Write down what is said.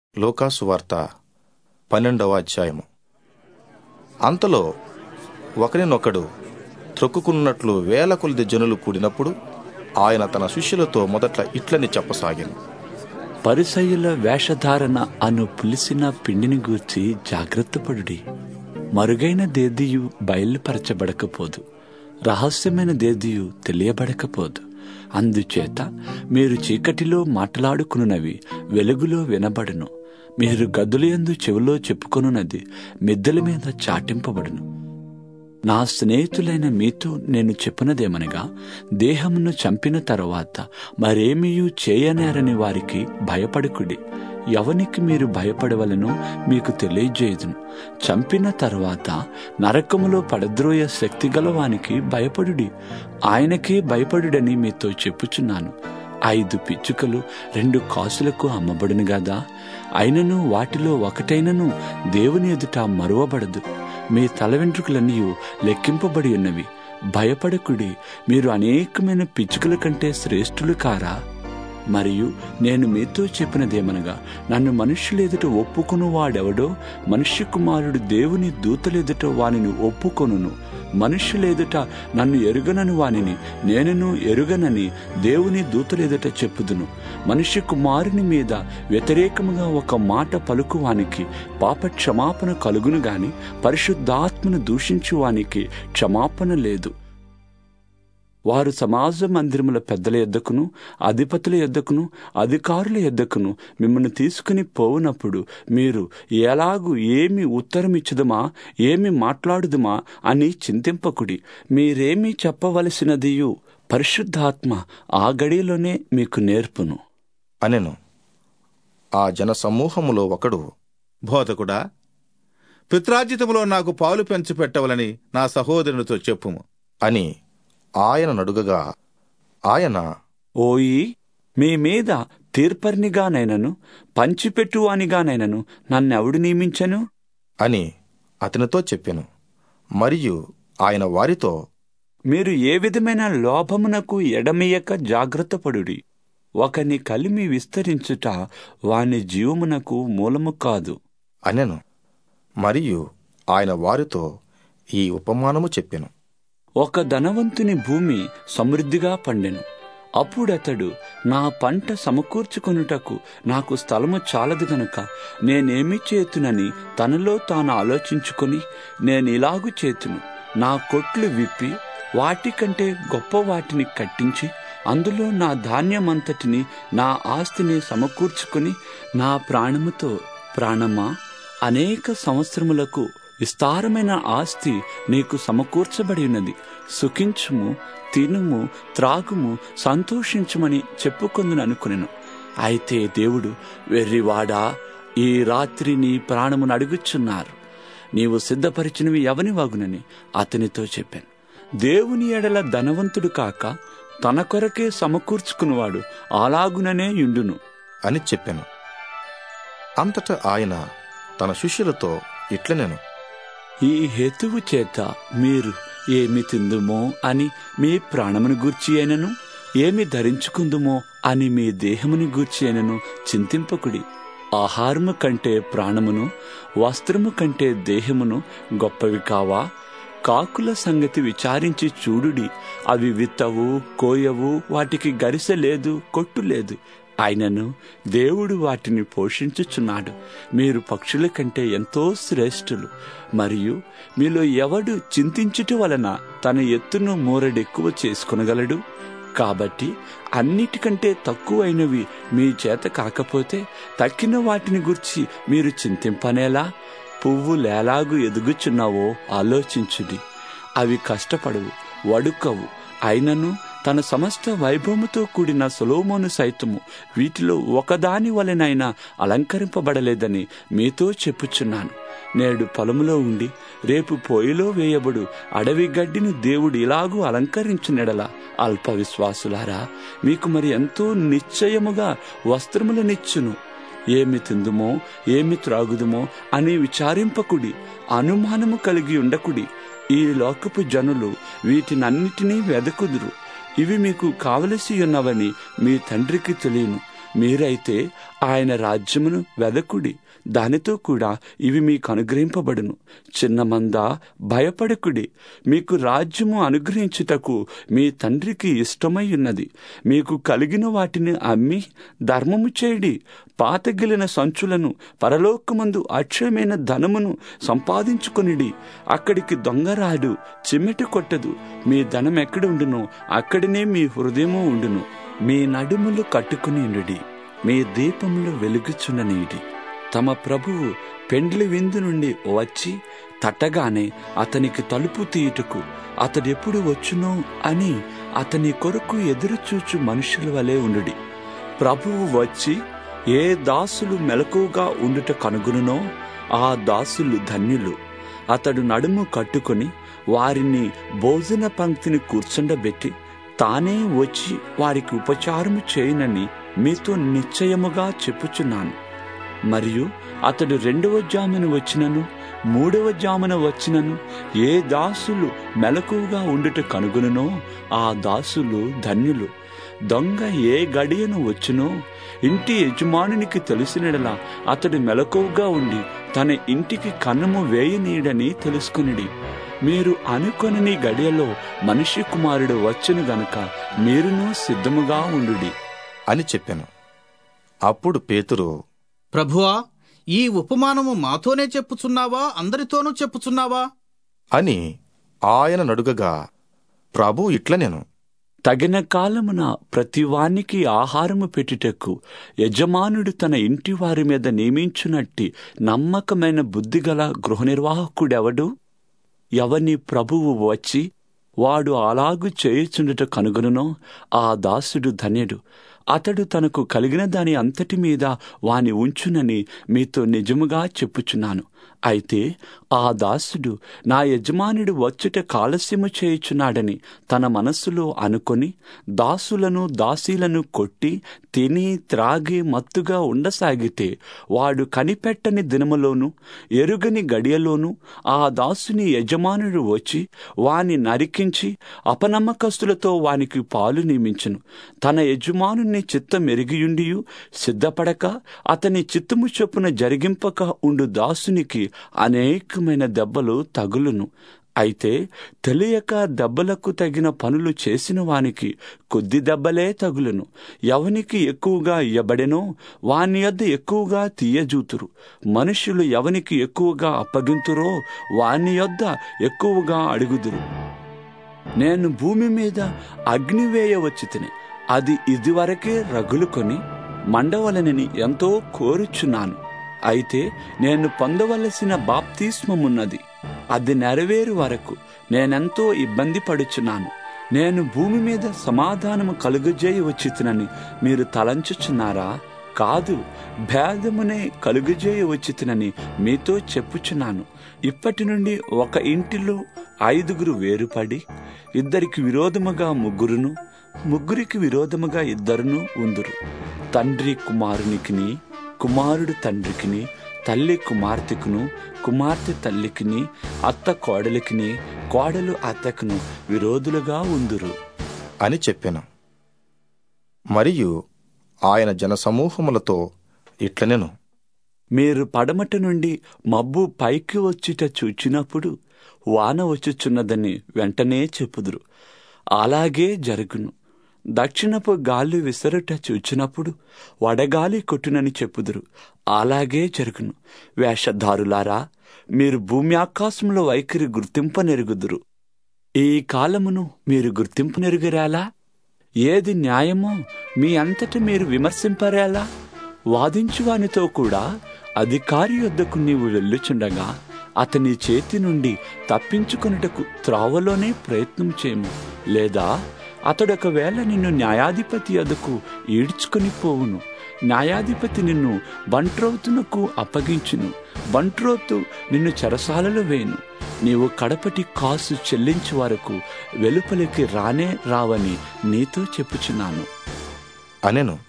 లూకాసు వార్త 12వ అధ్యాయము. అంతలో ఒకరినొకడు త్రొక్కుకున్నట్లు వేల కొలది జనులు కూడినప్పుడు ఆయన తన శిష్యులతో మొదట ఇట్లని చెప్పసాగాను. పరిసయ్యుల వేషధారణ అను పులిసిన పిండిని గూర్చి జాగ్రత్తపడుడి. మరుగైన దేదియు బయలుపరచబడకపోదు, రహస్యమైన దేదియు తెలియబడకపోదు. అందుచేత మీరు చీకటిలో మాట్లాడుకున్నవి వెలుగులో వినబడును, మీరు గదులయందు చెవిలో చెప్పుకొనున్నది మిద్దెల మీద చాటింపబడును. నా స్నేహితులైన మీతో నేను చెప్పునదేమనగా, దేహమును చంపిన తరువాత మరేమీయూ చేయనేరని వారికి భయపడకుడి. ఎవనికి మీరు భయపడవలనో మీకు తెలియజేయుదును. చంపిన తరువాత నరకములో పడద్రోయ శక్తి గలవానికి భయపడుడి. ఆయనకే భయపడుడని మీతో చెప్పుచున్నాను. 5 పిచ్చుకలు 2 కాసులకు అమ్మబడును గదా, అయినను వాటిలో ఒకటైనను దేవుని ఎదుట మరువబడదు. మీ తల వెంట్రుకలన్నీ లెక్కింపబడి ఉన్నవి. భయపడకుడి, మీరు అనేకమైన పిచ్చుకల కంటే శ్రేష్ఠులు కారా? మరియు నేను మీతో చెప్పినదేమనగా, నన్ను మనుష్యుల ఎదుట ఒప్పుకొను వాడెవడో మనుష్య కుమారుడు దేవుని దూతలెదుట వానిని ఒప్పుకొనును. మనుష్యుల ఎదుట నన్ను ఎరుగనని వానిని నేనును ఎరుగనని దేవుని దూతలెదుట చెప్పుదును. మనుష్య కుమారుని మీద వ్యతిరేకముగా ఒక మాట పలుకువానికి పాప క్షమాపణ కలుగును గాని పరిశుద్ధాత్మను దూషించువానికి క్షమాపణ లేదు. వారు సమాజ మందిరముల పెద్దల యొద్దకును అధిపతుల యొద్దకును అధికారుల యొద్దకును మిమ్మల్ని తీసుకుని పోవునప్పుడు మీరు ఎలాగూ ఏమి ఉత్తరమిచ్చుదమా ఏమి మాట్లాడుదుమా అని చింతింపకుడి. మీరేమీ చెప్పవలసినదియు పరిశుద్ధాత్మ ఆ గడిలోనే మీకు నేర్పును అనెను. ఆ జన సమూహములో ఒకడు, బోధకుడా, పిత్రార్జితములో నాకు పాలు పెంచిపెట్టవలని నా సహోదరునితో చెప్పుము అని ఆయన నడుగగా, ఆయన, ఓయి, మీ మీద తీర్పర్నిగానైనను పంచిపెట్టువానిగానైనను నన్నెవడు నియమించెను అని అతనితో చెప్పెను. మరియు ఆయన వారితో, మీరు ఏ విధమైన లోభమునకు ఎడమియక జాగ్రత్తపడుడి. ఒకని కలిమి విస్తరించుట వాని జీవమునకు మూలము కాదు అనెను. మరియు ఆయన వారితో ఈ ఉపమానము చెప్పెను. ఒక ధనవంతుని భూమి సమృద్ధిగా పండెను. అప్పుడతడు, నా పంట సమకూర్చుకొనుటకు నాకు స్థలము చాలదు గనుక నేనేమి చేతునని తనలో తాను ఆలోచించుకొని, నేనిలాగు చేతును, నా కొట్లు విప్పి వాటికంటే గొప్ప వాటిని కట్టించి అందులో నా ధాన్యమంతటిని నా ఆస్తిని సమకూర్చుకొని, నా ప్రాణముతో, ప్రాణమా, అనేక సంవత్సరములకు విస్తారమైన ఆస్తి నీకు సమకూర్చబడి ఉన్నది. సుఖించుము, తినుము, త్రాగుము, సంతోషించుమని చెప్పుకొందును అనుకునేను. అయితే దేవుడు, వెర్రివాడా, ఈ రాత్రి నీ ప్రాణమును అడుగుచున్నారు. నీవు సిద్ధపరిచినవి ఎవని వగునని అతనితో చెప్పాను. దేవుని ఎడల ధనవంతుడు కాక తన కొరకే సమకూర్చుకున్నవాడు అలాగుననే యుండును అని చెప్పాను. అంతటా ఆయన తన శిష్యులతో ఇట్లనెను. ఈ హేతువు చేత మీరు ఏమి తిందుమో అని మీ ప్రాణమును గూర్చి అయినను, ఏమి ధరించుకుందుమో అని మీ దేహముని గూర్చి అయినను చింతింపకుడి. ఆహారము కంటే ప్రాణమును, వస్త్రము కంటే దేహమును గొప్పవి కావా? కాకుల సంగతి విచారించి చూడుడి. అవి విత్తవు, కోయవు, వాటికి గరిసె లేదు, కొట్టు లేదు. ఆయనను దేవుడు వాటిని పోషించుచున్నాడు. మీరు పక్షుల కంటే ఎంతో శ్రేష్ఠులు. మరియు మీలో ఎవడు చింతించుట వలన తన ఎత్తును మూరెడెక్కువ చేసుకొనగలడు? కాబట్టి అన్నిటికంటే తక్కువైనవి మీ చేత కాకపోతే తక్కిన వాటిని గురించి మీరు చింతింపనేలా? పువ్వులేలాగు ఎదుగుచున్నావో ఆలోచించుడి. అవి కష్టపడవు, వడుకవు. అయినను తన సమస్త వైభవముతో కూడిన సొలొమోను సైతము వీటిలో ఒకదాని వలెనైనా అలంకరింపబడలేదని మీతో చెప్పుచున్నాను. నేడు పొలములో ఉండి రేపు పొయ్యిలో వేయబడు అడవి గడ్డిని దేవుడు ఇలాగూ అలంకరించునెడల, అల్ప విశ్వాసులారా, మీకు మరి ఎంతో నిశ్చయముగా వస్త్రములనిచ్చును. ఏమి తిందుమో ఏమి త్రాగుదుమో అని విచారింపకుడి, అనుమానము కలిగి ఉండకుడి. ఈ లోకపు జనులు వీటినన్నిటినీ వెదకుదురు. ఇవి మీకు కావలసి ఉన్నవని మీ తండ్రికి తెలియను. మీరైతే ఆయన రాజ్యమును వెదకుడి, దానితో కూడా ఇవి మీకు అనుగ్రహింపబడును. చిన్న మంద, భయపడకుడి. మీకు రాజ్యము అనుగ్రహించుటకు మీ తండ్రికి ఇష్టమై ఉన్నది. మీకు కలిగిన వాటిని అమ్మి ధర్మము చేయడి. పాతగిలిన సంచులను, పరలోకమందు అక్షయమైన ధనమును సంపాదించుకొనిడి. అక్కడికి దొంగరాడు, చిమ్మెట కొట్టదు. మీ ధనం ఎక్కడ ఉండునో అక్కడనే మీ హృదయము ఉండును. మీ నడుములు కట్టుకుని ఉండుడి, మీ దీపములు వెలుగుచున్ననీడి. తమ ప్రభువు పెండ్లి విందు నుండి వచ్చి తట్టగానే అతనికి తలుపు తీయుటకు అతడెప్పుడు వచ్చునో అని అతని కొరకు ఎదురుచూచు మనుషుల వలె ఉండుడి. ప్రభువు వచ్చి ఏ దాసులు మెలకువగా ఉండుట కనుగొనునో ఆ దాసులు ధన్యులు. అతడు నడుము కట్టుకొని వారిని భోజన పంక్తిని కూర్చుండబెట్టి తానే వచ్చి వారికి ఉపచారము చేయనని మీతో నిశ్చయముగా చెప్పుచున్నాను. మరియు అతడు 2వ జామున వచ్చినను 3వ జామున వచ్చినను ఏ దాసులు మెలకువగా ఉండుట కనుగొనునో ఆ దాసులు ధన్యులు. దొంగ ఏ గడియను వచ్చునో ఇంటి యజమానునికి తెలిసినడలా అతడు మెలకువగా ఉండి తన ఇంటికి కన్నము వేయనీయడని తెలుసుకునిడి. మీరు అనుకొనని గడియలో మనిషి కుమారుడు వచ్చును గనుక మీరును సిద్ధముగా ఉండుడి అని చెప్పాను. అప్పుడు పేతురు, ప్రభువా, ఈ ఉపమానము మాతోనే చెప్పుచున్నావా, అందరితోనూ చెప్పుచున్నావా అని ఆయన నడుగగా, ప్రభు ఇట్లనెను, తగిన కాలమున ప్రతివానికి ఆహారము పెట్టుటకు యజమానుడు తన ఇంటి వారి మీద నియమించునట్టి నమ్మకమైన బుద్ధిగల గృహ నిర్వాహకుడెవడు? ఎవని ప్రభువు వచ్చి వాడు అలాగు చేయుచుండుట కనుగొనునో ఆ దాసుడు ధన్యుడు. అతడు తనకు కలిగిన దాని అంతటి మీద వాని ఉంచునని మీతో నిజముగా చెప్పుచున్నాను. అయితే ఆ దాసుడు నా యజమానుడు వచ్చుట కాలస్యము చేయుచున్నాడని తన మనస్సులో అనుకొని దాసులను దాసీలను కొట్టి తిని త్రాగి మత్తుగా ఉండసాగితే వాడు కనిపెట్టని దినములోను ఎరుగని గడియలోను ఆ దాసుని యజమానుడు వచ్చి వాని నరికించి అపనమ్మకస్తులతో వానికి పాలు నియమించును. తన యజమానుని చిత్తం ఎరిగియుండియు సిద్ధపడక అతని చిత్తము చొప్పున జరిగింపక ఉండు దాసునికి అనేకమైన దెబ్బలు తగులును. అయితే తెలియక దెబ్బలకు తగిన పనులు చేసిన వానికి కొద్ది దెబ్బలే తగులును. ఎవనికి ఎక్కువగా ఇయ్యబడెనో వాని యొద్ద ఎక్కువగా తీయజూతురు. మనుషులు ఎవనికి ఎక్కువగా అప్పగింతురో వాని యొద్ద ఎక్కువగా అడుగుదురు. నేను భూమి మీద అగ్ని వేయవచ్చి తిని అది ఇదివరకే రగులుకొని మండవలనని ఎంతో కోరుచున్నాను. అయితే నేను పొందవలసిన బాప్తిస్మమున్నది, అది నెరవేరు వరకు నేనెంతో ఇబ్బంది పడుచున్నాను. నేను భూమి మీద సమాధానము కలుగజేయవచ్చితినని మీరు తలంచుచున్నారా? కాదు, భేదమునే కలుగజేయవచ్చితినని మీతో చెప్పుచున్నాను. ఇప్పటి నుండి ఒక ఇంటిలో 5 వేరుపడి 2 విరోధముగా 3, 3 విరోధముగా 2 ఉందురు. తండ్రి కుమారునికిని, కుమారుడు తండ్రికిని, తల్లి కుమార్తెకును, కుమార్తె తల్లికిని, అత్త కోడలికిని, కోడలు అత్తకును విరోధులుగా ఉందురు అని చెప్పాను. మరియు ఆయన జనసమూహములతో ఇట్లనెను, మీరు పడమట నుండి మబ్బు పైకి వచ్చుట చూచినప్పుడు వాన వచ్చుచున్నదని వెంటనే చెప్పుదురు. అలాగే జరుగును. దక్షిణపు గాలి విసరుట చూచినప్పుడు వడగాలి కొట్టునని చెప్పుదురు. అలాగే జరుగును. వేషధారులారా, మీరు భూమి ఆకాశంలో వైఖరి గుర్తింపనెరుగుదురు. ఈ కాలమును మీరు గుర్తింపనెరుగరాలా? ఏది న్యాయమో మీ అంతట మీరు విమర్శింపరేలా? వాదించువానితో కూడా అధికారి యొద్దకు నీవు వెళ్ళుచుండగా అతని చేతి నుండి తప్పించుకొనుటకు త్రోవలోనే ప్రయత్నం చేయము. లేదా అతడొకవేళ నిన్ను న్యాయాధిపతి యొద్దకు ఈడ్చుకొని పోవును. న్యాయాధిపతి నిన్ను బంట్రోతునకు అప్పగించును. బంట్రోతు నిన్ను చెరసాలలో వేయును. నీవు కడపటి కాసు చెల్లించు వరకు వెలుపలికి రానే రావని నీతో చెప్పుచున్నాను అనెను.